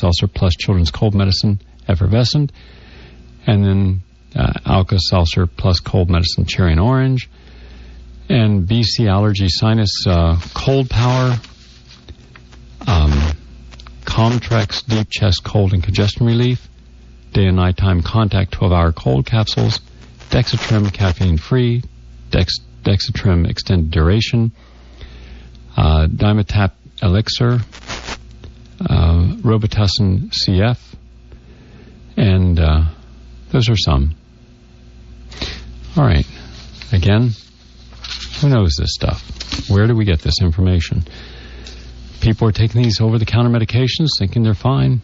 Alka-Seltzer plus children's cold medicine, effervescent. And then Alka-Seltzer plus cold medicine, cherry and orange. And BC Allergy Sinus Cold Power, Comtrex Deep Chest Cold and Congestion Relief, Day and Nighttime Contact 12-Hour Cold Capsules, Dexatrim Caffeine Free, Dexatrim Extended Duration, Dimetap Elixir, Robitussin CF, and those are some. All right. Again, who knows this stuff? Where do we get this information? People are taking these over-the-counter medications thinking they're fine.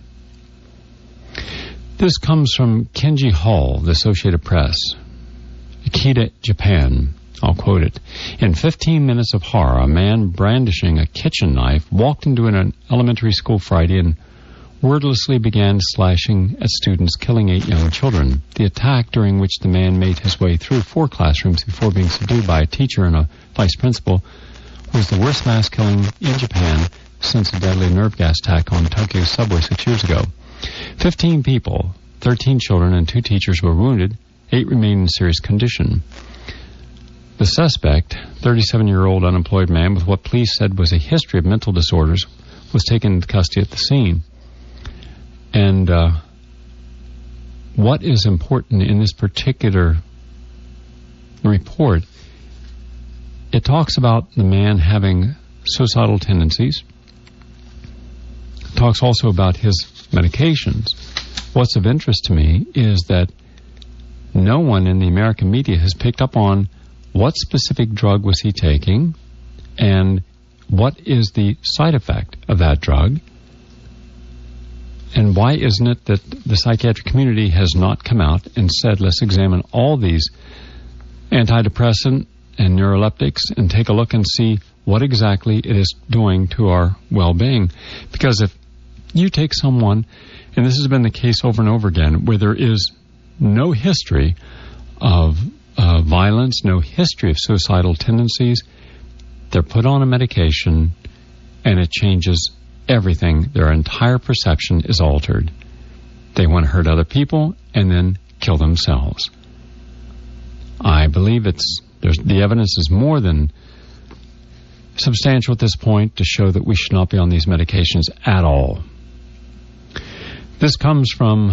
This comes from Kenji Hall, the Associated Press. Akita, Japan. I'll quote it. In 15 minutes of horror, a man brandishing a kitchen knife walked into an elementary school Friday and wordlessly began slashing at students, killing 8 young children. The attack, during which the man made his way through 4 classrooms before being subdued by a teacher and a vice principal, was the worst mass killing in Japan since a deadly nerve gas attack on Tokyo's subway 6 years ago. 15 people, 13 children, and 2 teachers were wounded. 8 remain in serious condition. The suspect, 37-year-old unemployed man with what police said was a history of mental disorders, was taken into custody at the scene. And what is important in this particular report, it talks about the man having suicidal tendencies. It talks also about his medications. What's of interest to me is that no one in the American media has picked up on what specific drug was he taking and what is the side effect of that drug. And why isn't it that the psychiatric community has not come out and said, let's examine all these antidepressant and neuroleptics and take a look and see what exactly it is doing to our well-being? Because if you take someone, and this has been the case over and over again, where there is no history of violence, no history of suicidal tendencies, they're put on a medication and it changes everything. Their entire perception is altered. They want to hurt other people and then kill themselves. I believe the evidence is more than substantial at this point to show that we should not be on these medications at all. This comes from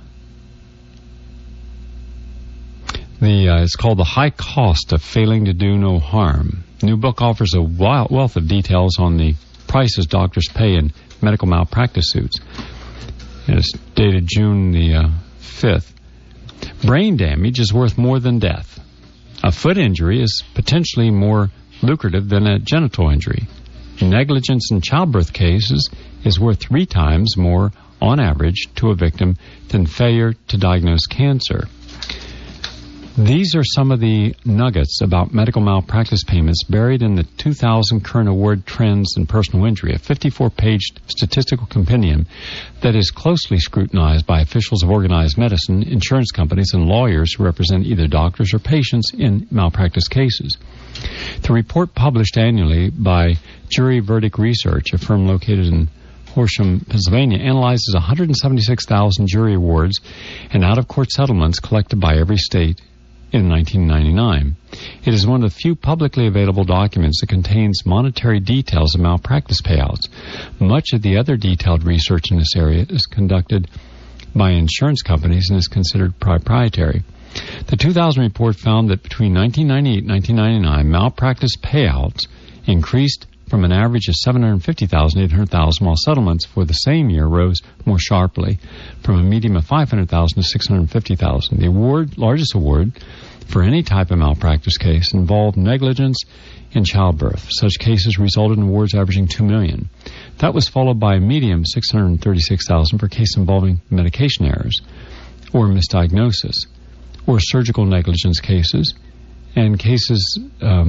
it's called The High Cost of Failing to Do No Harm. The new book offers a wealth of details on the prices doctors pay in medical malpractice suits. And it's dated June the 5th. Brain damage is worth more than death. A foot injury is potentially more lucrative than a genital injury. Negligence in childbirth cases is worth 3 times more on average to a victim than failure to diagnose cancer. These are some of the nuggets about medical malpractice payments buried in the 2000 Current Award Trends in Personal Injury, a 54-page statistical compendium that is closely scrutinized by officials of organized medicine, insurance companies, and lawyers who represent either doctors or patients in malpractice cases. The report, published annually by Jury Verdict Research, a firm located in Horsham, Pennsylvania, analyzes 176,000 jury awards and out-of-court settlements collected by every state in 1999. It is one of the few publicly available documents that contains monetary details of malpractice payouts. Much of the other detailed research in this area is conducted by insurance companies and is considered proprietary. The 2000 report found that between 1998 and 1999, malpractice payouts increased from an average of $750,000 to $800,000, while settlements for the same year rose more sharply, from a median of $500,000 to $650,000. The largest award for any type of malpractice case involved negligence in childbirth. Such cases resulted in awards averaging $2 million. That was followed by a median of $636,000 for cases involving medication errors or misdiagnosis, or surgical negligence cases, and cases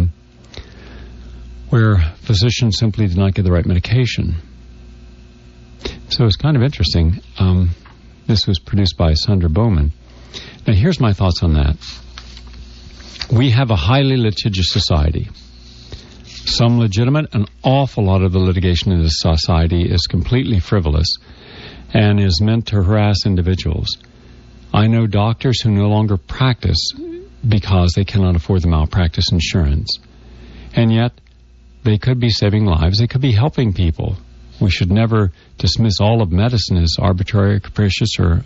where physicians simply did not get the right medication. So it's kind of interesting. This was produced by Sandra Bowman. Now, here's my thoughts on that. We have a highly litigious society. Some legitimate, an awful lot of the litigation in this society is completely frivolous. and is meant to harass individuals. I know doctors who no longer practice because they cannot afford the malpractice insurance. And yet, they could be saving lives. They could be helping people. We should never dismiss all of medicine as arbitrary, capricious, or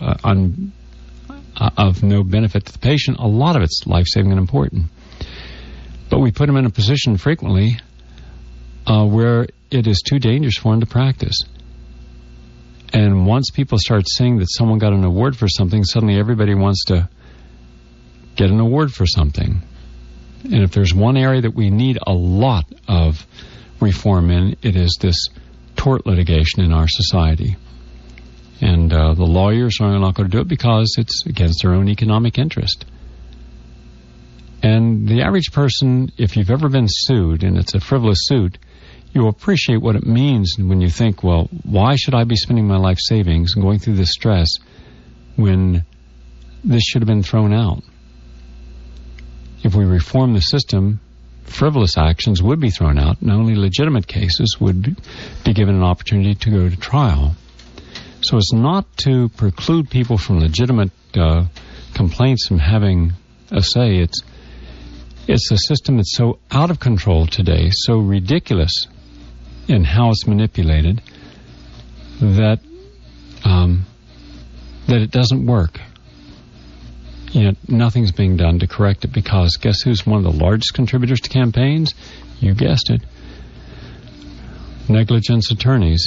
of no benefit to the patient. A lot of it's life-saving and important. But we put them in a position frequently where it is too dangerous for them to practice. And once people start seeing that someone got an award for something, suddenly everybody wants to get an award for something. And if there's one area that we need a lot of reform in, it is this tort litigation in our society. And the lawyers are not going to do it because it's against their own economic interest. And the average person, if you've ever been sued, and it's a frivolous suit, you'll appreciate what it means when you think, well, why should I be spending my life savings and going through this stress when this should have been thrown out? If we reform the system, frivolous actions would be thrown out, and only legitimate cases would be given an opportunity to go to trial. So it's not to preclude people from legitimate complaints from having a say. It's a system that's so out of control today, so ridiculous in how it's manipulated, that it doesn't work. Yet nothing's being done to correct it, because guess who's one of the largest contributors to campaigns? You guessed it. Negligence attorneys.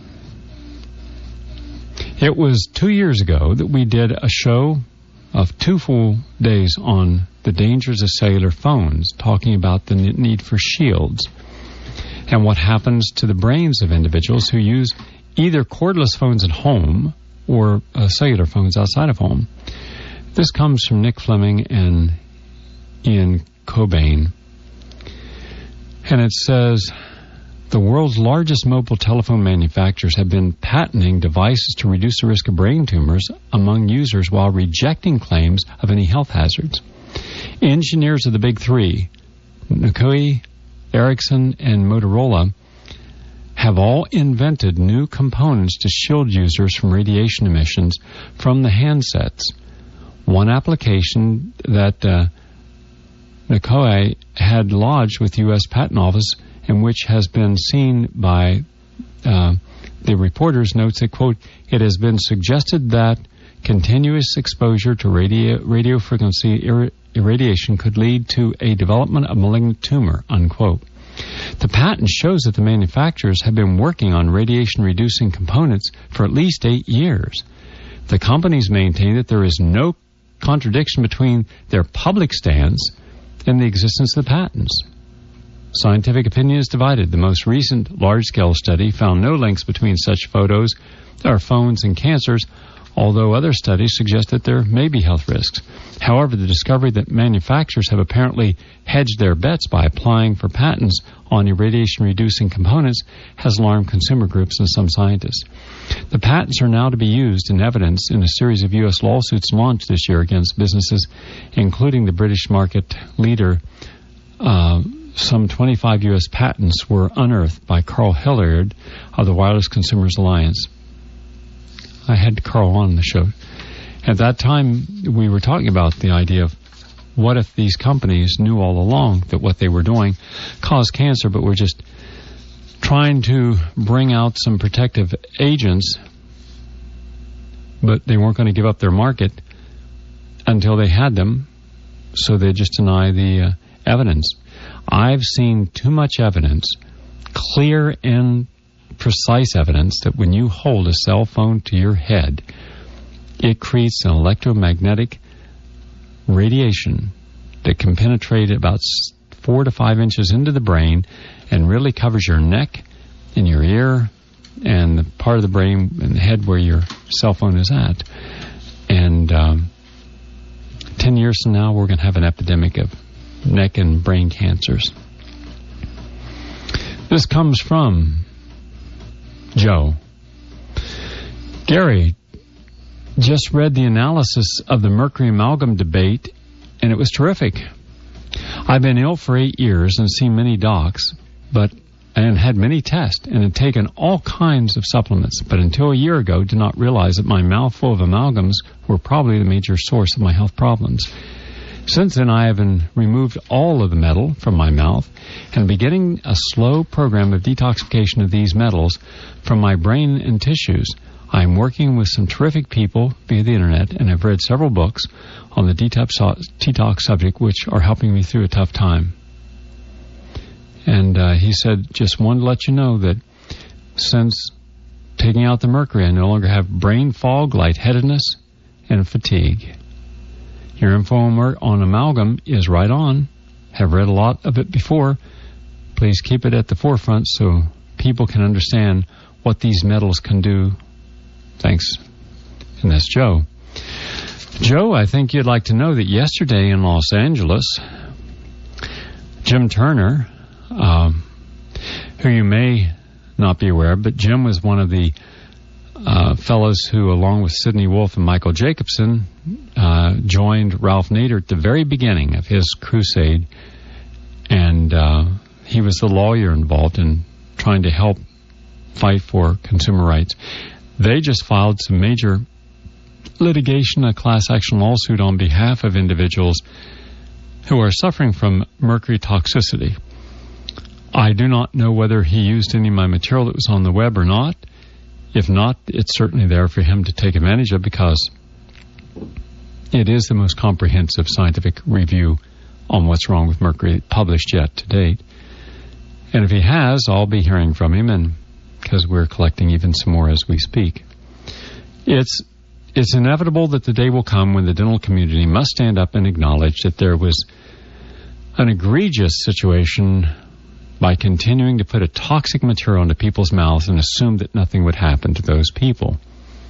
It was 2 years ago that we did a show of 2 full days on the dangers of cellular phones, talking about the need for shields and what happens to the brains of individuals who use either cordless phones at home or cellular phones outside of home. This comes from Nick Fleming and Ian Cobain. And it says, the world's largest mobile telephone manufacturers have been patenting devices to reduce the risk of brain tumors among users while rejecting claims of any health hazards. Engineers of the big three, Nokia, Ericsson, and Motorola, have all invented new components to shield users from radiation emissions from the handsets. One application that Nokia had lodged with the U.S. Patent Office, and which has been seen by the reporters, notes that, quote, it has been suggested that continuous exposure to radio frequency irradiation could lead to a development of malignant tumor, unquote. The patent shows that the manufacturers have been working on radiation-reducing components for at least 8 years. The companies maintain that there is no contradiction between their public stance and the existence of the patents. Scientific opinion is divided. The most recent large-scale study found no links between such photos or phones and cancers, although other studies suggest that there may be health risks. However, the discovery that manufacturers have apparently hedged their bets by applying for patents on irradiation-reducing components has alarmed consumer groups and some scientists. The patents are now to be used in evidence in a series of U.S. lawsuits launched this year against businesses, including the British market leader. Some 25 U.S. patents were unearthed by Carl Hilliard of the Wireless Consumers Alliance. I had Carl on the show. At that time, we were talking about the idea of what if these companies knew all along that what they were doing caused cancer, but were just trying to bring out some protective agents, but they weren't going to give up their market until they had them, so they just deny the evidence. I've seen too much evidence, clear and precise evidence, that when you hold a cell phone to your head, it creates an electromagnetic radiation that can penetrate about 4 to 5 inches into the brain and really covers your neck and your ear and the part of the brain and the head where your cell phone is at. And 10 years from now, we're going to have an epidemic of neck and brain cancers. This comes from Joe. Gary, just read the analysis of the mercury amalgam debate, and it was terrific. I've been ill for 8 years and seen many docs, but and had many tests and had taken all kinds of supplements, but until a year ago did not realize that my mouthful of amalgams were probably the major source of my health problems. Since then, I have removed all of the metal from my mouth and beginning a slow program of detoxification of these metals from my brain and tissues. I am working with some terrific people via the internet and have read several books on the detox subject, which are helping me through a tough time. And he said, just wanted to let you know that since taking out the mercury, I no longer have brain fog, lightheadedness, and fatigue. Your info on amalgam is right on. Have read a lot of it before. Please keep it at the forefront so people can understand what these metals can do. Thanks. And that's Joe. Joe, I think you'd like to know that yesterday in Los Angeles, Jim Turner, who you may not be aware of, but Jim was one of the fellows who, along with Sidney Wolfe and Michael Jacobson, joined Ralph Nader at the very beginning of his crusade, and he was the lawyer involved in trying to help fight for consumer rights. They just filed some major litigation, a class action lawsuit on behalf of individuals who are suffering from mercury toxicity. I do not know whether he used any of my material that was on the web or not. If not, it's certainly there for him to take advantage of because it is the most comprehensive scientific review on what's wrong with mercury published yet to date. And if he has, I'll be hearing from him, and because we're collecting even some more as we speak. It's inevitable that the day will come when the dental community must stand up and acknowledge that there was an egregious situation by continuing to put a toxic material into people's mouths and assume that nothing would happen to those people.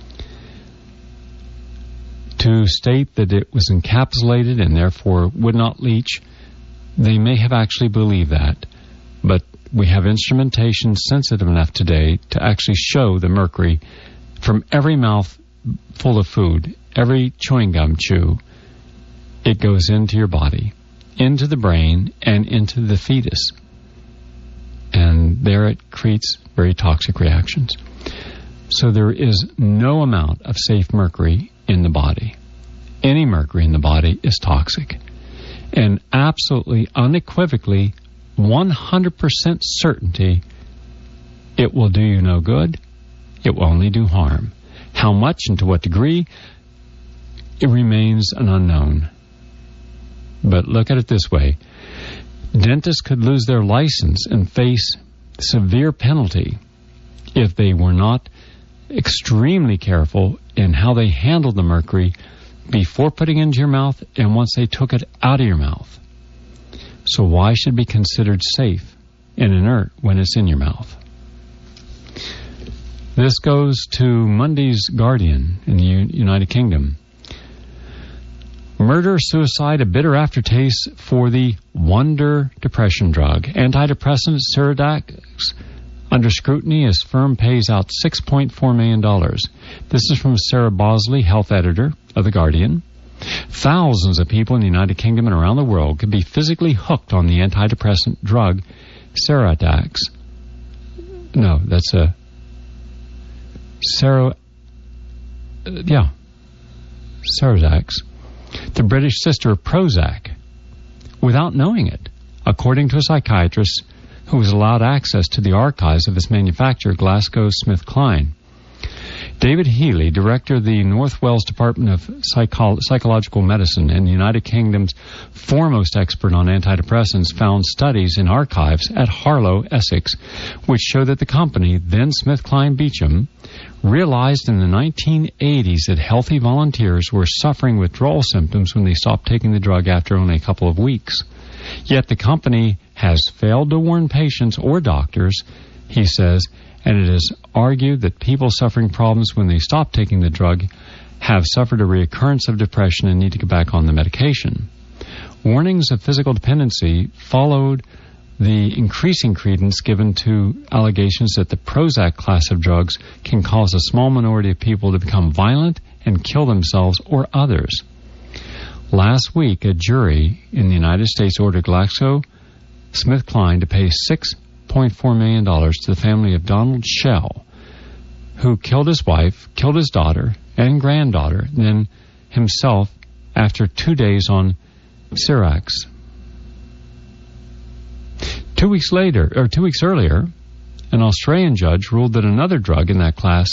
To state that it was encapsulated and therefore would not leach, they may have actually believed that, but we have instrumentation sensitive enough today to actually show the mercury from every mouth full of food, every chewing gum chew. It goes into your body, into the brain, and into the fetus. And there it creates very toxic reactions. So there is no amount of safe mercury in the body. Any mercury in the body is toxic. And absolutely, unequivocally, 100% certainty, it will do you no good. It will only do harm. How much and to what degree, it remains an unknown. But look at it this way. Dentists could lose their license and face severe penalty if they were not extremely careful in how they handled the mercury before putting it into your mouth and once they took it out of your mouth. So why should it be considered safe and inert when it's in your mouth? This goes to Monday's Guardian in the United Kingdom. Murder, suicide, a bitter aftertaste for the wonder depression drug. Antidepressant Serodax under scrutiny as firm pays out $6.4 million. This is from Sarah Bosley, health editor of The Guardian. Thousands of people in the United Kingdom and around the world could be physically hooked on the antidepressant drug Serodax. No, that's a Serodax, the British sister of Prozac, without knowing it, according to a psychiatrist who was allowed access to the archives of its manufacturer, GlaxoSmithKline. David Healy, director of the North Wales Department of Psychological Medicine and the United Kingdom's foremost expert on antidepressants, found studies in archives at Harlow, Essex, which show that the company, then SmithKline Beecham, realized in the 1980s that healthy volunteers were suffering withdrawal symptoms when they stopped taking the drug after only a couple of weeks. Yet the company has failed to warn patients or doctors, he says, and it is argued that people suffering problems when they stop taking the drug have suffered a reoccurrence of depression and need to get back on the medication. Warnings of physical dependency followed the increasing credence given to allegations that the Prozac class of drugs can cause a small minority of people to become violent and kill themselves or others. Last week, a jury in the United States ordered GlaxoSmithKline to pay $6.4 $6.4 million to the family of Donald Shell, who killed his wife, killed his daughter and granddaughter, then himself after 2 days on Syrax. 2 weeks earlier, an Australian judge ruled that another drug in that class,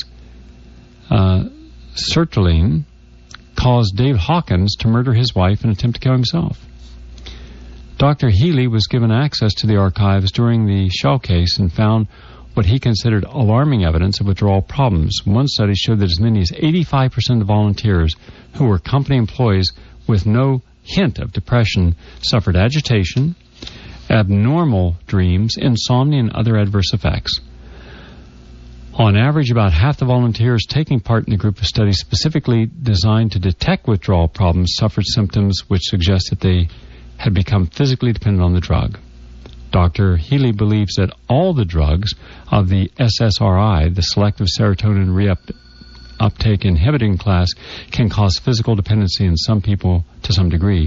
sertraline, caused Dave Hawkins to murder his wife and attempt to kill himself. Dr. Healy was given access to the archives during the Shell case and found what he considered alarming evidence of withdrawal problems. One study showed that as many as 85% of volunteers who were company employees with no hint of depression suffered agitation, abnormal dreams, insomnia, and other adverse effects. On average, about half the volunteers taking part in the group of studies specifically designed to detect withdrawal problems suffered symptoms which suggest that they had become physically dependent on the drug. Dr. Healy believes that all the drugs of the SSRI, the selective serotonin reuptake inhibiting class, can cause physical dependency in some people to some degree.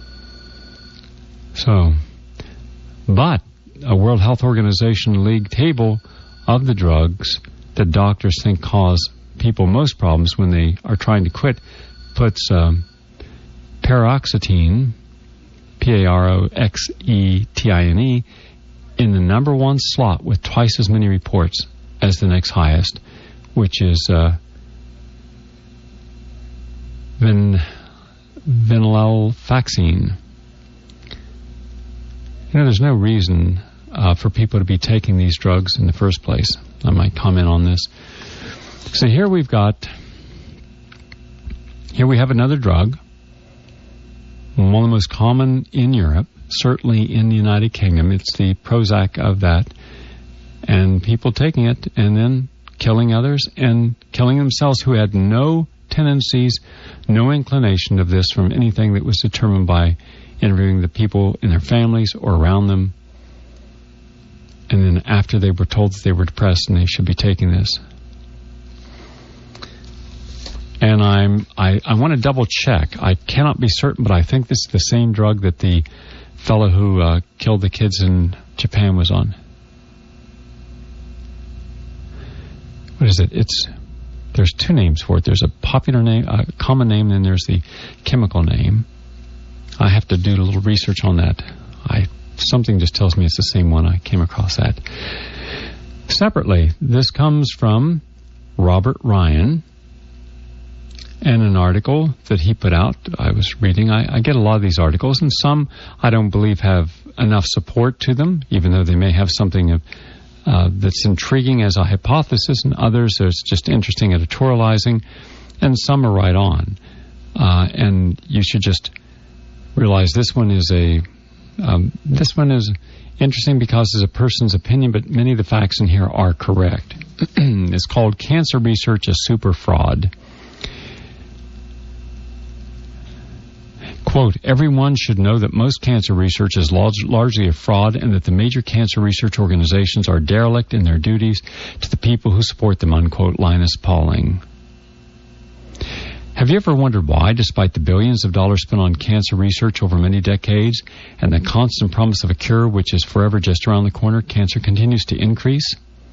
But a World Health Organization league table of the drugs that doctors think cause people most problems when they are trying to quit puts paroxetine, Paroxetine, in the number one slot with twice as many reports as the next highest, which is venlafaxine. There's no reason for people to be taking these drugs in the first place. I might comment on this. So here we have another drug, one of the most common in Europe, certainly in the United Kingdom. It's the Prozac of that. And people taking it and then killing others and killing themselves who had no tendencies, no inclination of this from anything that was determined by interviewing the people in their families or around them. And then after they were told that they were depressed and they should be taking this. And I want to double check. I cannot be certain, but I think this is the same drug that the fellow who killed the kids in Japan was on. What is it? There's two names for it. There's a popular name, a common name, and then there's the chemical name. I have to do a little research on that. Something just tells me it's the same one. I came across that. Separately, this comes from Robert Ryan and an article that he put out. I was reading. I get a lot of these articles, and some I don't believe have enough support to them, even though they may have something that's intriguing as a hypothesis, and others there's just interesting editorializing, and some are right on. And you should just realize this one is interesting because it's a person's opinion, but many of the facts in here are correct. It's called Cancer Research, a Super Fraud. Quote, everyone should know that most cancer research is largely a fraud and that the major cancer research organizations are derelict in their duties to the people who support them, unquote, Linus Pauling. Have you ever wondered why, despite the billions of dollars spent on cancer research over many decades and the constant promise of a cure which is forever just around the corner, cancer continues to increase?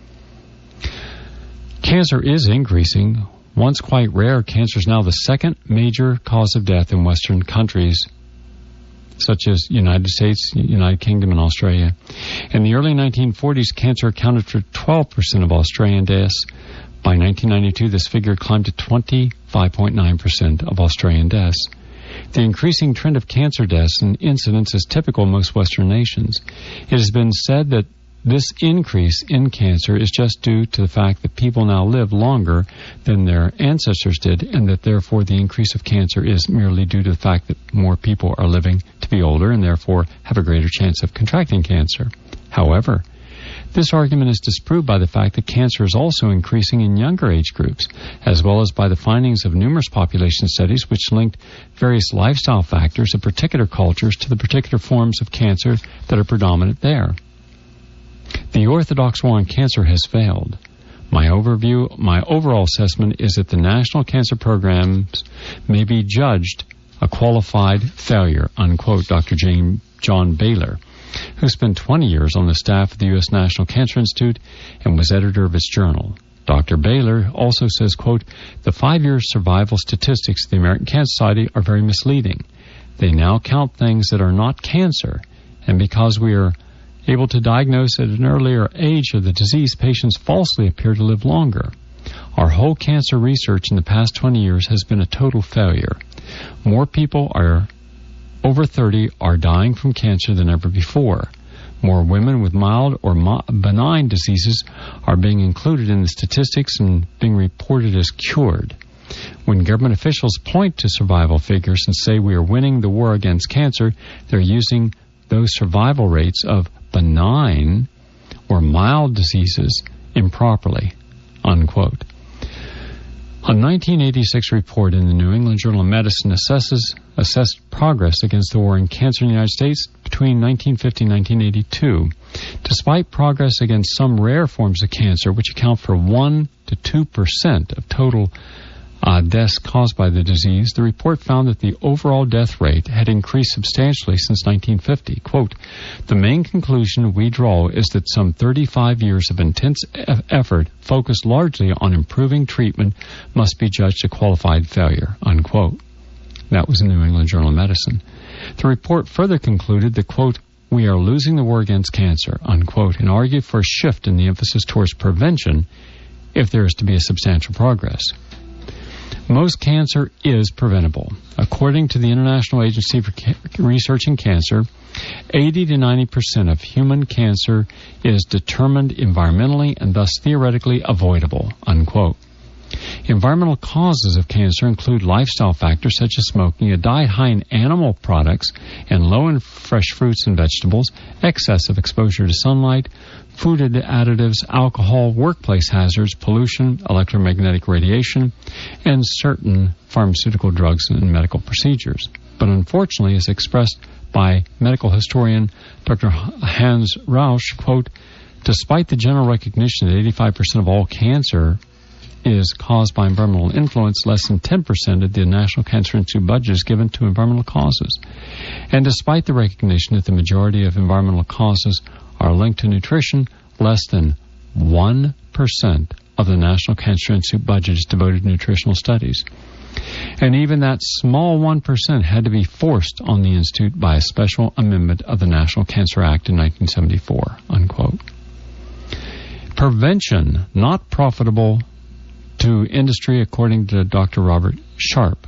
Cancer is increasing. Once quite rare, cancer is now the second major cause of death in Western countries, such as United States, United Kingdom, and Australia. In the early 1940s, cancer accounted for 12% of Australian deaths. By 1992, this figure climbed to 25.9% of Australian deaths. The increasing trend of cancer deaths and incidence is typical in most Western nations. It has been said that this increase in cancer is just due to the fact that people now live longer than their ancestors did, and that therefore the increase of cancer is merely due to the fact that more people are living to be older and therefore have a greater chance of contracting cancer. However, this argument is disproved by the fact that cancer is also increasing in younger age groups, as well as by the findings of numerous population studies which linked various lifestyle factors of particular cultures to the particular forms of cancer that are predominant there. The orthodox war on cancer has failed. My overall assessment is that the national cancer programs may be judged a qualified failure, unquote, Dr. John Baylor. who spent 20 years on the staff of the U.S. National Cancer Institute and was editor of its journal. Dr. Baylor also says, quote, "The 5-year survival statistics of the American Cancer Society are very misleading. They now count things that are not cancer, and because we are able to diagnose at an earlier age of the disease, patients falsely appear to live longer. Our whole cancer research in the past 20 years has been a total failure. More people are over 30 are dying from cancer than ever before. More women with mild or benign diseases are being included in the statistics and being reported as cured. When government officials point to survival figures and say we are winning the war against cancer, they're using those survival rates of benign or mild diseases improperly," unquote. A 1986 report in the New England Journal of Medicine assessed progress against the war in cancer in the United States between 1950 and 1982. Despite progress against some rare forms of cancer, which account for 1 to 2% of total deaths caused by the disease, the report found that the overall death rate had increased substantially since 1950. Quote, "The main conclusion we draw is that some 35 years of intense effort focused largely on improving treatment must be judged a qualified failure," unquote. That was in the New England Journal of Medicine. The report further concluded that, quote, "We are losing the war against cancer," unquote, and argued for a shift in the emphasis towards prevention if there is to be a substantial progress. Most cancer is preventable. According to the International Agency for Research in Cancer, 80 to 90% of human cancer is determined environmentally and thus theoretically avoidable, unquote. Environmental causes of cancer include lifestyle factors such as smoking, a diet high in animal products and low in fresh fruits and vegetables, excessive exposure to sunlight, food additives, alcohol, workplace hazards, pollution, electromagnetic radiation, and certain pharmaceutical drugs and medical procedures. But unfortunately, as expressed by medical historian Dr. Hans Rausch, quote, "Despite the general recognition that 85% of all cancer is caused by environmental influence, less than 10% of the National Cancer Institute budget is given to environmental causes. And despite the recognition that the majority of environmental causes are linked to nutrition, less than 1% of the National Cancer Institute budget is devoted to nutritional studies. And even that small 1% had to be forced on the Institute by a special amendment of the National Cancer Act in 1974, unquote. Prevention, not profitable to industry, according to Dr. Robert Sharp.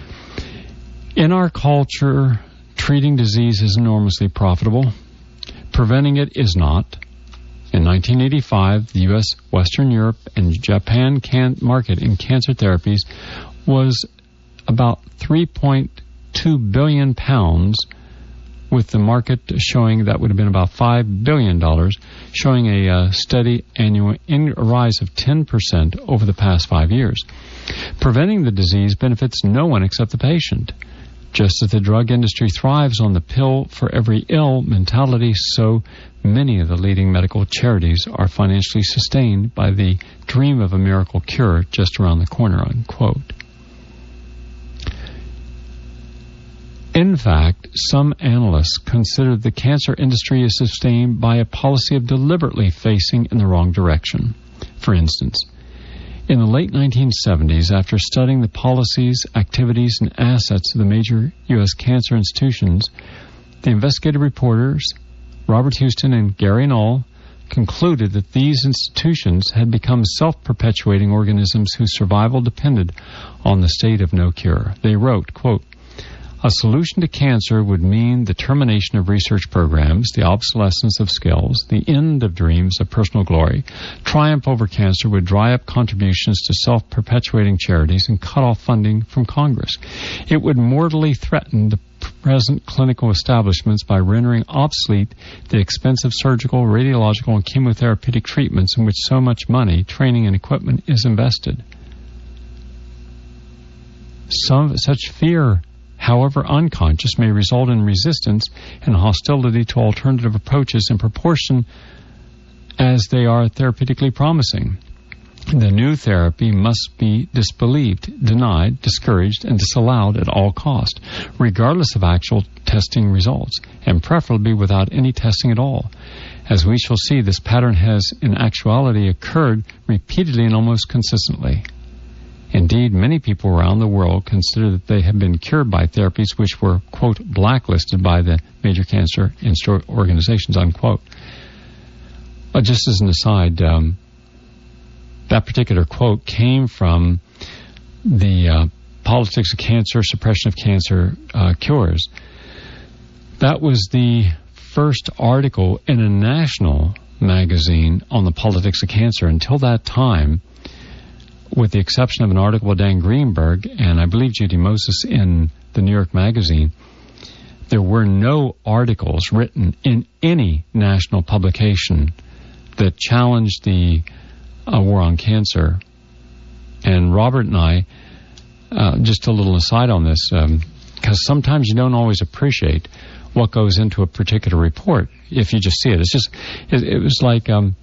In our culture, treating disease is enormously profitable. Preventing it is not. In 1985, the U.S., Western Europe, and Japan market in cancer therapies was about 3.2 billion pounds, with the market showing that would have been about $5 billion, showing a steady annual rise of 10% over the past 5 years. Preventing the disease benefits no one except the patient. Just as the drug industry thrives on the pill for every ill mentality, so many of the leading medical charities are financially sustained by the dream of a miracle cure just around the corner, unquote. In fact, some analysts consider the cancer industry is sustained by a policy of deliberately facing in the wrong direction. For instance, in the late 1970s, after studying the policies, activities, and assets of the major U.S. cancer institutions, the investigative reporters Robert Houston and Gary Null concluded that these institutions had become self-perpetuating organisms whose survival depended on the state of no cure. They wrote, quote, "A solution to cancer would mean the termination of research programs, the obsolescence of skills, the end of dreams of personal glory. Triumph over cancer would dry up contributions to self-perpetuating charities and cut off funding from Congress. It would mortally threaten the present clinical establishments by rendering obsolete the expensive surgical, radiological, and chemotherapeutic treatments in which so much money, training, and equipment is invested." Such fear, however unconscious, may result in resistance and hostility to alternative approaches in proportion as they are therapeutically promising. The new therapy must be disbelieved, denied, discouraged, and disallowed at all cost, regardless of actual testing results, and preferably without any testing at all. As we shall see, this pattern has in actuality occurred repeatedly and almost consistently. Indeed, many people around the world consider that they have been cured by therapies which were, quote, blacklisted by the major cancer organizations, unquote. But just as an aside, that particular quote came from the Politics of Cancer, Suppression of Cancer Cures. That was the first article in a national magazine on the politics of cancer. Until that time, with the exception of an article by Dan Greenberg and I believe Judy Moses in the New York Magazine, there were no articles written in any national publication that challenged the war on cancer. And Robert and I, just a little aside on this, because sometimes you don't always appreciate what goes into a particular report if you just see it. It was like, it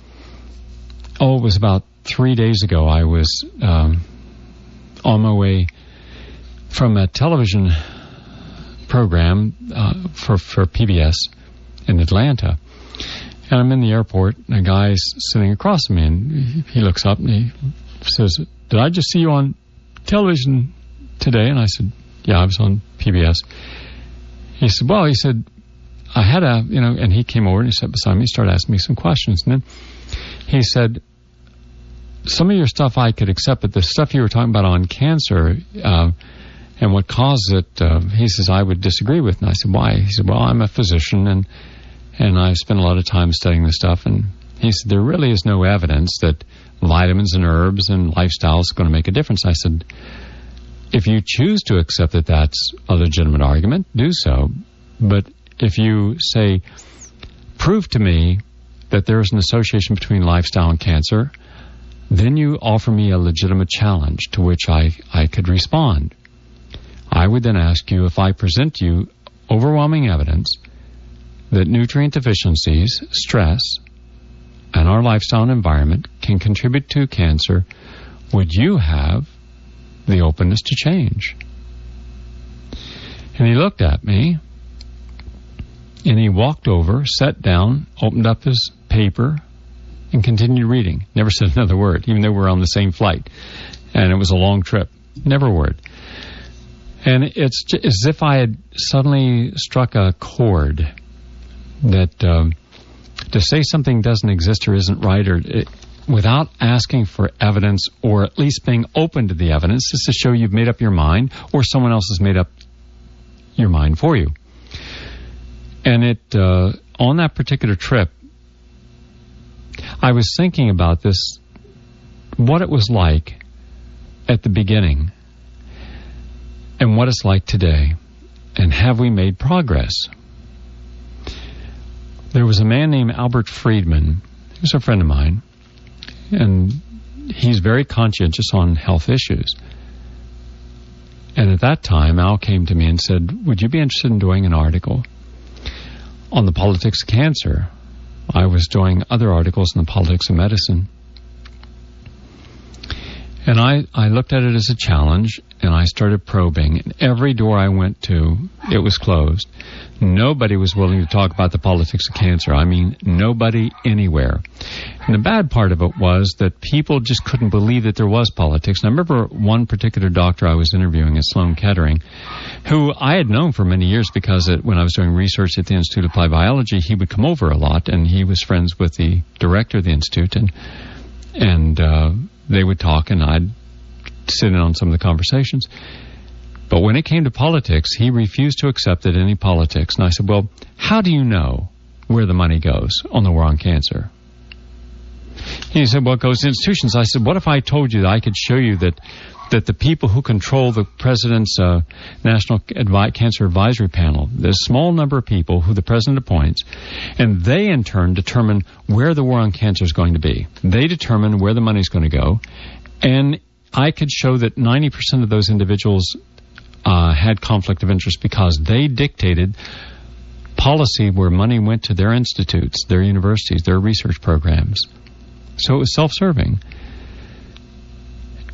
was about 3 days ago. I was on my way from a television program for PBS in Atlanta. And I'm in the airport, and a guy's sitting across from me, and he looks up and he says, "Did I just see you on television today?" And I said, "Yeah, I was on PBS." He said, "Well," he said, "I had a, and he came over and he sat beside me, started asking me some questions. And then he said, "Some of your stuff I could accept, but the stuff you were talking about on cancer and what causes it," he says, "I would disagree with." And I said, "Why?" He said, "Well, I'm a physician and I spent a lot of time studying this stuff." And he said, "There really is no evidence that vitamins and herbs and lifestyle is going to make a difference." I said, "If you choose to accept that that's a legitimate argument, do so. But if you say, prove to me that there is an association between lifestyle and cancer, then you offer me a legitimate challenge to which I could respond. I would then ask you, if I present to you overwhelming evidence that nutrient deficiencies, stress, and our lifestyle and environment can contribute to cancer, would you have the openness to change?" And he looked at me, and he walked over, sat down, opened up his paper, and continued reading. Never said another word, even though we were on the same flight. And it was a long trip. Never a word. And it's as if I had suddenly struck a chord that to say something doesn't exist or isn't right, or without asking for evidence, or at least being open to the evidence, is to show you've made up your mind, or someone else has made up your mind for you. And on that particular trip, I was thinking about this, what it was like at the beginning, and what it's like today, and have we made progress? There was a man named Albert Friedman. He was a friend of mine, and he's very conscientious on health issues. And at that time, Al came to me and said, "Would you be interested in doing an article on the politics of cancer?" I was doing other articles on the politics of medicine. And I looked at it as a challenge, and I started probing. And every door I went to, it was closed. Nobody was willing to talk about the politics of cancer. I mean, nobody anywhere. And the bad part of it was that people just couldn't believe that there was politics. And I remember one particular doctor I was interviewing at Sloan Kettering, who I had known for many years because when I was doing research at the Institute of Applied Biology, he would come over a lot, and he was friends with the director of the Institute, and they would talk, and I'd sit in on some of the conversations. But when it came to politics, he refused to accept that any politics. And I said, "Well, how do you know where the money goes on the war on cancer?" He said, "Well, it goes to institutions." I said, "What if I told you that I could show you that the people who control the president's National Cancer Advisory Panel, there's a small number of people who the president appoints, and they in turn determine where the war on cancer is going to be. They determine where the money is going to go, and I could show that 90% of those individuals had conflict of interest because they dictated policy where money went to their institutes, their universities, their research programs. So it was self-serving."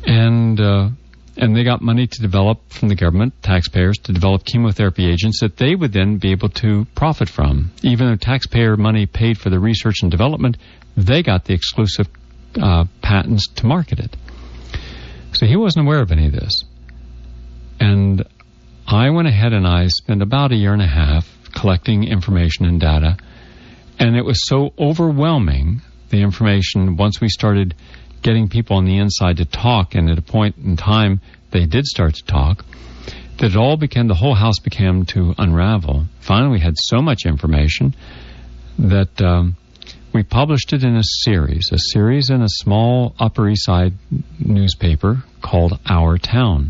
And they got money to develop from the government, taxpayers, to develop chemotherapy agents that they would then be able to profit from. Even though taxpayer money paid for the research and development, they got the exclusive patents to market it. So he wasn't aware of any of this. And I went ahead and I spent about a year and a half collecting information and data. And it was so overwhelming, the information, once we started getting people on the inside to talk, and at a point in time they did start to talk, that the whole house began to unravel. Finally, we had so much information that we published it in a series in a small Upper East Side newspaper called Our Town.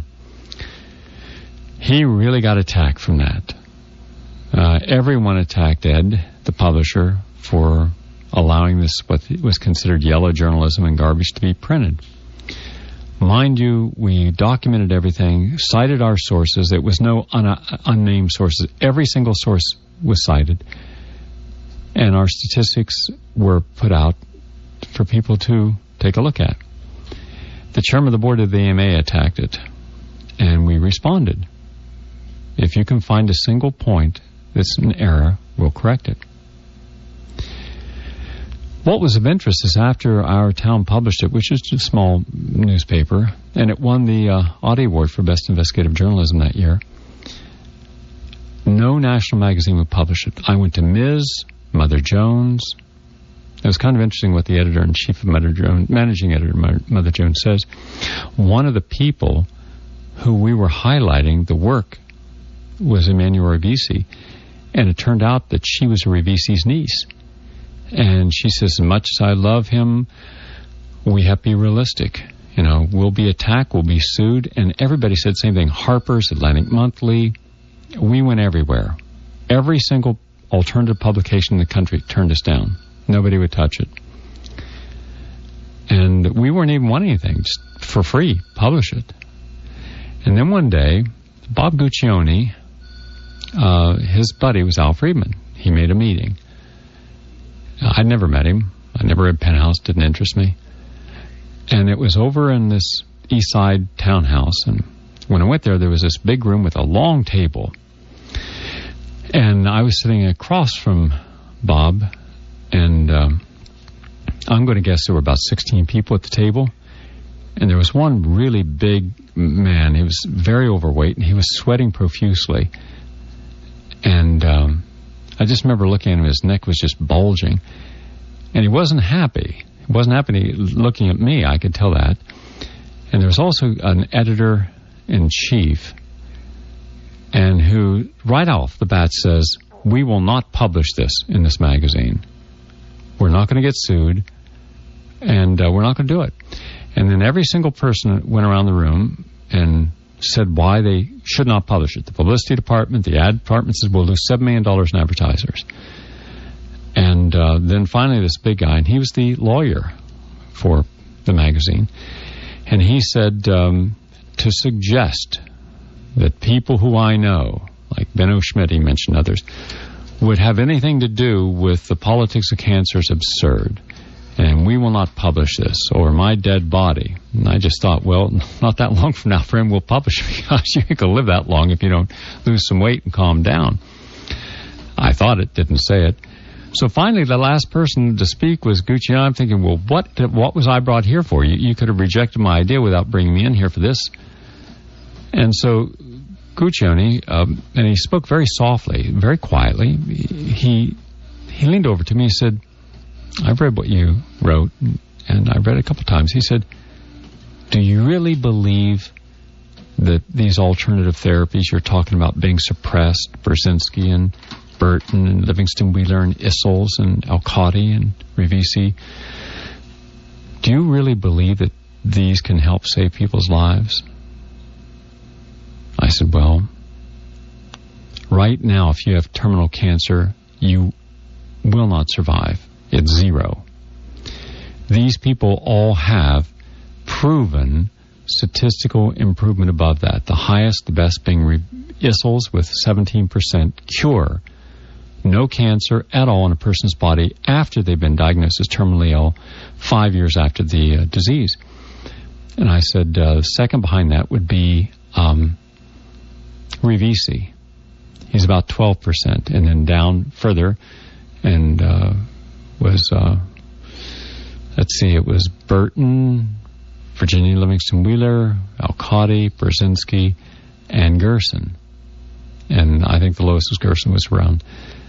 He really got attacked from that. Everyone attacked Ed, the publisher, for allowing this, what was considered yellow journalism and garbage, to be printed. Mind you, we documented everything, cited our sources. There was no unnamed sources. Every single source was cited. And our statistics were put out for people to take a look at. The chairman of the board of the AMA attacked it, and we responded. If you can find a single point that's an error, we'll correct it. What was of interest is after Our Town published it, which is a small newspaper, and it won the Audie Award for Best Investigative Journalism that year, no national magazine would publish it. I went to Ms., Mother Jones. It was kind of interesting what the editor-in-chief of Mother Jones, managing editor Mother Jones, says. One of the people who we were highlighting the work was Emmanuel Revisi, and it turned out that she was Revisi's niece. And she says, as much as I love him, we have to be realistic. You know, we'll be attacked, we'll be sued. And everybody said the same thing. Harper's, Atlantic Monthly. We went everywhere. Every single alternative publication in the country turned us down. Nobody would touch it. And we weren't even wanting anything. Just for free, publish it. And then one day, Bob Guccione, his buddy was Al Friedman. He made a meeting. I'd never met him. I never read Penthouse, didn't interest me. And it was over in this East Side townhouse. And when I went there was this big room with a long table. And I was sitting across from Bob, and I'm going to guess there were about 16 people at the table. And there was one really big man. He was very overweight, and he was sweating profusely. And I just remember looking at him, his neck was just bulging. And he wasn't happy. He wasn't happy looking at me, I could tell that. And there was also an editor-in-chief, and who, right off the bat, says, we will not publish this in this magazine. We're not going to get sued, and we're not going to do it. And then every single person went around the room and said why they should not publish it. The publicity department, the ad department says we'll lose $7 million in advertisers. And then finally this big guy, and he was the lawyer for the magazine, and he said to suggest that people who I know, like Benno Schmidt, he mentioned others, would have anything to do with the politics of cancer is absurd. And we will not publish this, or My Dead Body. And I just thought, well, not that long from now, friend, we'll publish it, because you ain't going to live that long if you don't lose some weight and calm down. I thought it, didn't say it. So finally, the last person to speak was Gucci. I'm thinking, well, what was I brought here for? You could have rejected my idea without bringing me in here for this. And so Guccione, and he spoke very softly, very quietly. He leaned over to me and said, I've read what you wrote, and I've read it a couple times. He said, do you really believe that these alternative therapies you're talking about being suppressed, Brzezinski and Burton and Livingston Wheeler and Issels and Alcott and Revisi, do you really believe that these can help save people's lives? I said, well, right now, if you have terminal cancer, you will not survive. It's zero. These people all have proven statistical improvement above that. The highest, the best being Issels with 17% cure. No cancer at all in a person's body after they've been diagnosed as terminally ill 5 years after the disease. And I said, the second behind that would be Revisi. He's about 12%. And then down further, and was, it was Burton, Virginia Livingston Wheeler, Alcott, Brzezinski, and Gerson. And I think the lowest was Gerson, was around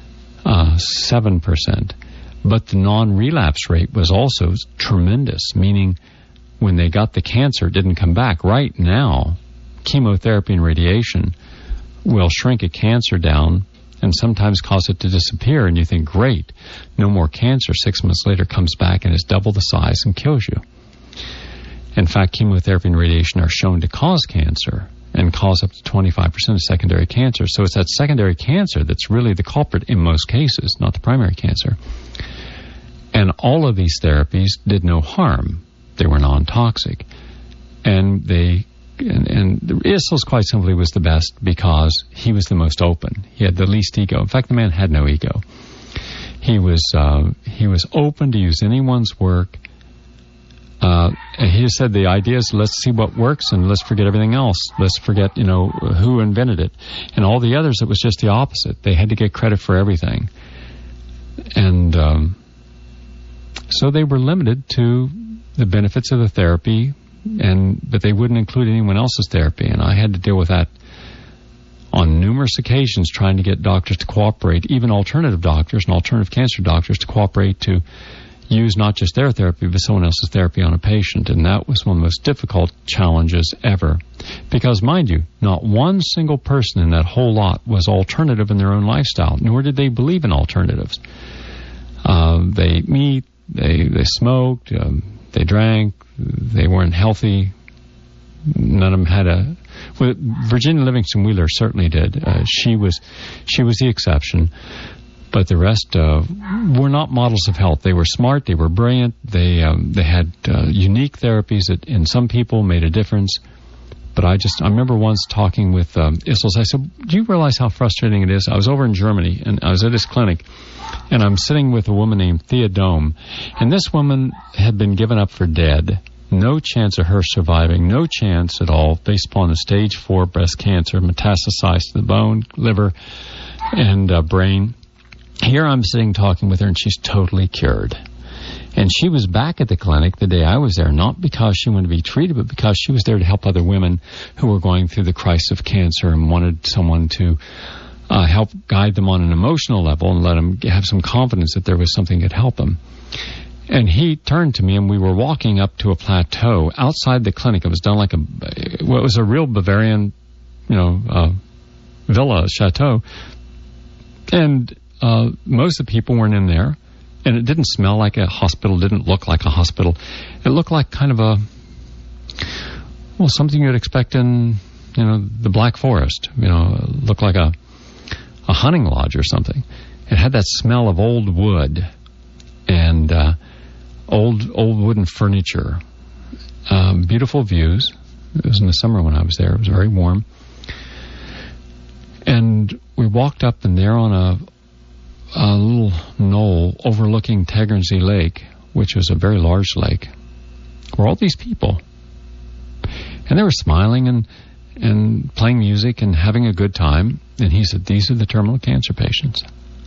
7%. But the non-relapse rate was also tremendous, meaning when they got the cancer, it didn't come back. Right now, chemotherapy and radiation will shrink a cancer down and sometimes cause it to disappear, and you think, great, no more cancer. 6 months later, comes back and is double the size and kills you. In fact, chemotherapy and radiation are shown to cause cancer and cause up to 25% of secondary cancer. So it's that secondary cancer that's really the culprit in most cases, not the primary cancer. And all of these therapies did no harm. They were non-toxic. And Issels, quite simply, was the best because he was the most open. He had the least ego. In fact, the man had no ego. He was open to use anyone's work. He said the idea is, let's see what works and let's forget everything else. Let's forget, who invented it. And all the others, it was just the opposite. They had to get credit for everything. And so they were limited to the benefits of the therapy, but they wouldn't include anyone else's therapy. And I had to deal with that on numerous occasions, trying to get doctors to cooperate, even alternative doctors and alternative cancer doctors, to cooperate to use not just their therapy, but someone else's therapy on a patient. And that was one of the most difficult challenges ever. Because, mind you, not one single person in that whole lot was alternative in their own lifestyle, nor did they believe in alternatives. They ate meat, they smoked, they drank, they weren't healthy. None of them had Virginia Livingston Wheeler certainly did. She was the exception. But the rest were not models of health. They were smart. They were brilliant. They had unique therapies that in some people made a difference. But I remember once talking with Issels. I said, do you realize how frustrating it is? I was over in Germany, and I was at his clinic, and I'm sitting with a woman named Thea Dome. And this woman had been given up for dead. No chance of her surviving. No chance at all, based upon a stage 4 breast cancer, metastasized to the bone, liver, and brain. Here I'm sitting talking with her, and she's totally cured. And she was back at the clinic the day I was there, not because she wanted to be treated, but because she was there to help other women who were going through the crisis of cancer and wanted someone to help guide them on an emotional level and let them have some confidence that there was something that could help them. And he turned to me, and we were walking up to a plateau outside the clinic. It was done like it was a real Bavarian, villa, chateau. And most of the people weren't in there, and it didn't smell like a hospital, didn't look like a hospital. It looked like kind of something you'd expect in, the Black Forest. It looked like a hunting lodge or something. It had that smell of old wood and old wooden furniture. Beautiful views. It was in the summer when I was there. It was very warm. And we walked up, and there on a little knoll overlooking Tegernsee Lake, which was a very large lake, were all these people. And they were smiling and playing music and having a good time. And he said, these are the terminal cancer patients.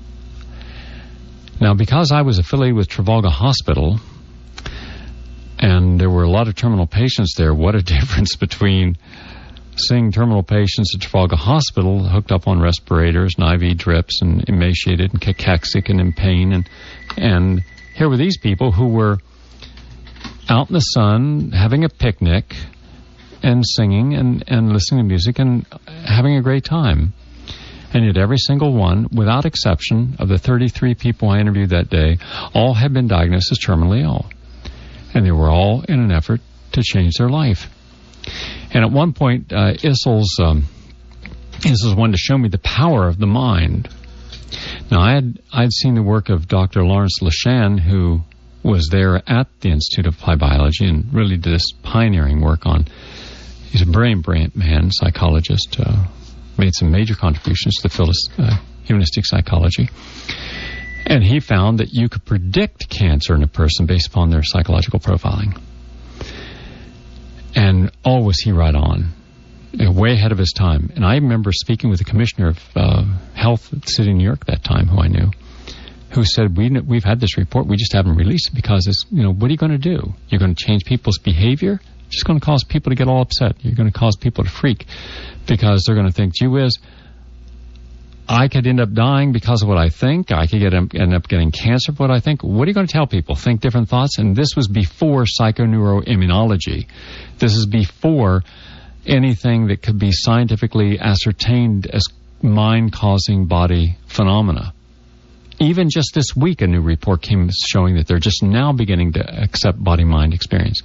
Now, because I was affiliated with Trafalgar Hospital, and there were a lot of terminal patients there, what a difference between seeing terminal patients at Trafalgar Hospital hooked up on respirators and IV drips and emaciated and cachexic and in pain. And here were these people who were out in the sun having a picnic and singing and listening to music and having a great time. And yet every single one, without exception, of the 33 people I interviewed that day, all had been diagnosed as terminally ill. And they were all in an effort to change their life. And at one point, Issels wanted to show me the power of the mind. Now, I'd seen the work of Dr. Lawrence Leshan, who was there at the Institute of Applied Biology and really did this pioneering work on. He's a brilliant man, psychologist, made some major contributions to the field of humanistic psychology. And he found that you could predict cancer in a person based upon their psychological profiling. And was he right on. Way ahead of his time. And I remember speaking with the commissioner of health at the city of New York that time, who I knew, who said, we've had this report, we just haven't released it because it's, what are you going to do? You're going to change people's behavior? It's just going to cause people to get all upset. You're going to cause people to freak because they're going to think, gee whiz, I could end up dying because of what I think. I could end up getting cancer for what I think. What are you going to tell people? Think different thoughts? And this was before psychoneuroimmunology. This is before anything that could be scientifically ascertained as mind-causing body phenomena. Even just this week, a new report came showing that they're just now beginning to accept body-mind experience.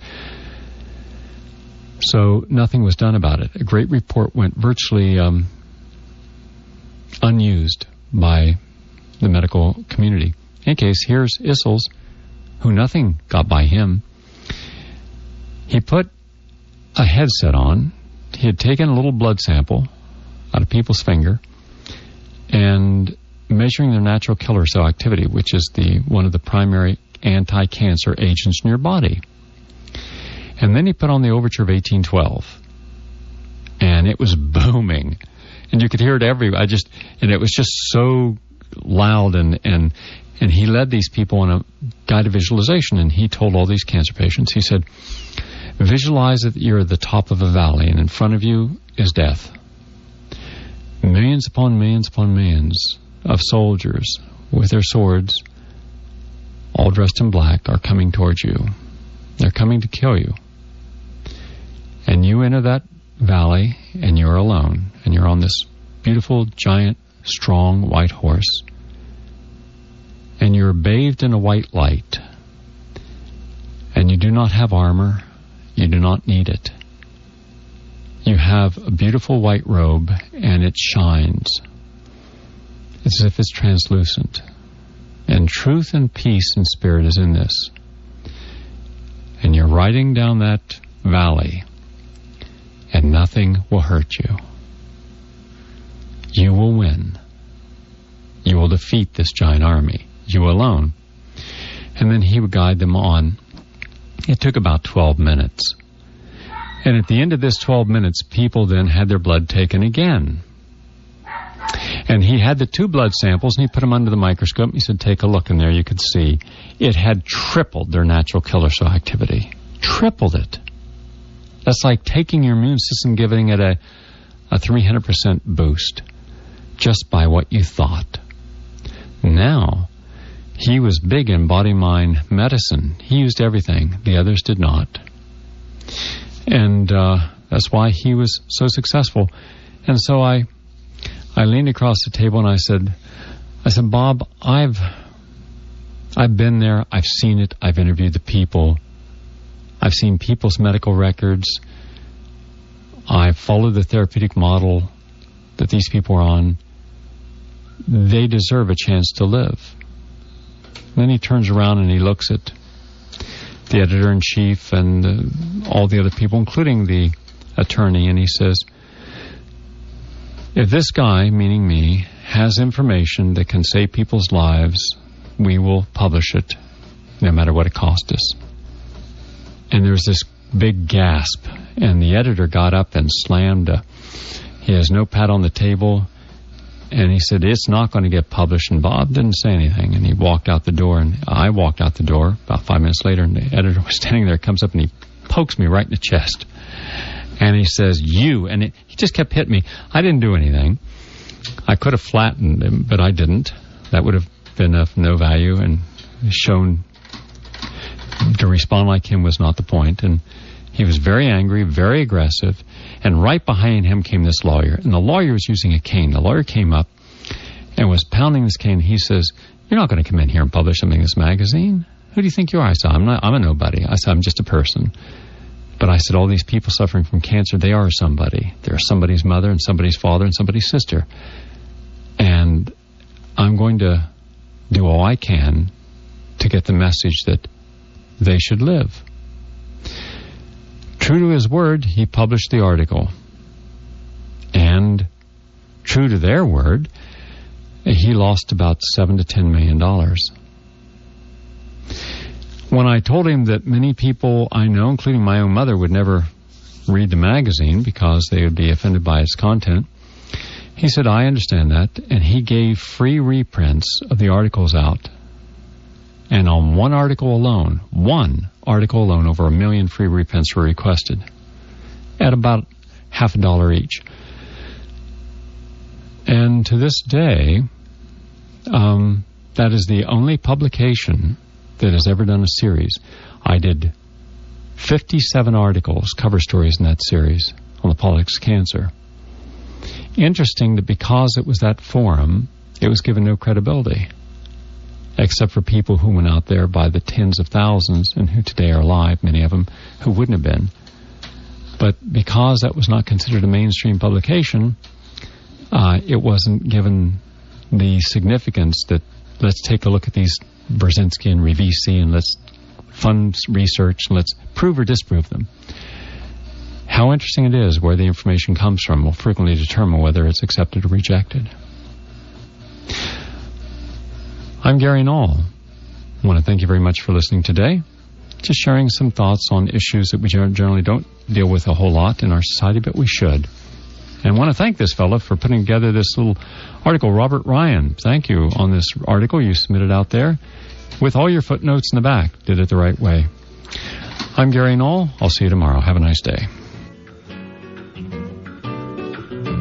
So nothing was done about it. A great report went virtually unused by the medical community. In any case, here's Issels, who nothing got by him. He put a headset on. He had taken a little blood sample out of people's finger and measuring their natural killer cell activity, which is one of the primary anti-cancer agents in your body. And then he put on the overture of 1812, and it was booming, and you could hear it and it was just so loud, and he led these people on a guided visualization, and he told all these cancer patients, he said, visualize that you're at the top of a valley, and in front of you is death. Millions upon millions of soldiers with their swords, all dressed in black, are coming towards you. They're coming to kill you. And you enter that valley, and you're alone, and you're on this beautiful, giant, strong, white horse, and you're bathed in a white light, and you do not have armor. You do not need it. You have a beautiful white robe, and it shines. It's as if it's translucent. And truth and peace and spirit is in this. And you're riding down that valley, and nothing will hurt you. You will win. You will defeat this giant army. You alone. And then he would guide them on. It took about 12 minutes. And at the end of this 12 minutes, people then had their blood taken again. And he had the 2 blood samples, and he put them under the microscope. He said, take a look, and there you could see it had tripled their natural killer cell activity. Tripled it. That's like taking your immune system, giving it a 300% boost just by what you thought. Now, he was big in body-mind medicine. He used everything. The others did not. And that's why he was so successful. And so I leaned across the table and I said, Bob, I've been there. I've seen it. I've interviewed the people. I've seen people's medical records. I've followed the therapeutic model that these people are on. They deserve a chance to live. Then he turns around and he looks at the editor-in-chief and all the other people, including the attorney, and he says, if this guy, meaning me, has information that can save people's lives, we will publish it, no matter what it costs us. And there was this big gasp, and the editor got up and slammed his notepad on the table, and he said, it's not going to get published. And Bob didn't say anything, and he walked out the door, and I walked out the door about 5 minutes later, and the editor was standing there, comes up and he pokes me right in the chest. And he says, you, and he just kept hitting me. I didn't do anything. I could have flattened him, but I didn't. That would have been of no value, and shown to respond like him was not the point. And he was very angry, very aggressive, and right behind him came this lawyer. And the lawyer was using a cane. The lawyer came up and was pounding this cane. He says, you're not going to come in here and publish something in this magazine. Who do you think you are? I said, I'm a nobody. I said, I'm just a person. But I said, all these people suffering from cancer, they are somebody. They're somebody's mother and somebody's father and somebody's sister. And I'm going to do all I can to get the message that they should live. True to his word, he published the article. And true to their word, he lost about $7 to $10 million. When I told him that many people I know, including my own mother, would never read the magazine because they would be offended by its content. He said, I understand that, and he gave free reprints of the articles out. And on one article alone, over 1 million free reprints were requested at about $50 each. And to this day, that is the only publication that has ever done a series. I did 57 articles, cover stories in that series on the politics of cancer. Interesting that because it was that forum, it was given no credibility, except for people who went out there by the tens of thousands and who today are alive, many of them, who wouldn't have been. But because that was not considered a mainstream publication, it wasn't given the significance that let's take a look at these Brzezinski and Revisi and let's fund research and let's prove or disprove them. How interesting it is where the information comes from will frequently determine whether it's accepted or rejected. I'm Gary Null. I want to thank you very much for listening today. Just sharing some thoughts on issues that we generally don't deal with a whole lot in our society, but we should. And I want to thank this fellow for putting together this little article, Robert Ryan. Thank you on this article you submitted out there with all your footnotes in the back. Did it the right way. I'm Gary Null. I'll see you tomorrow. Have a nice day.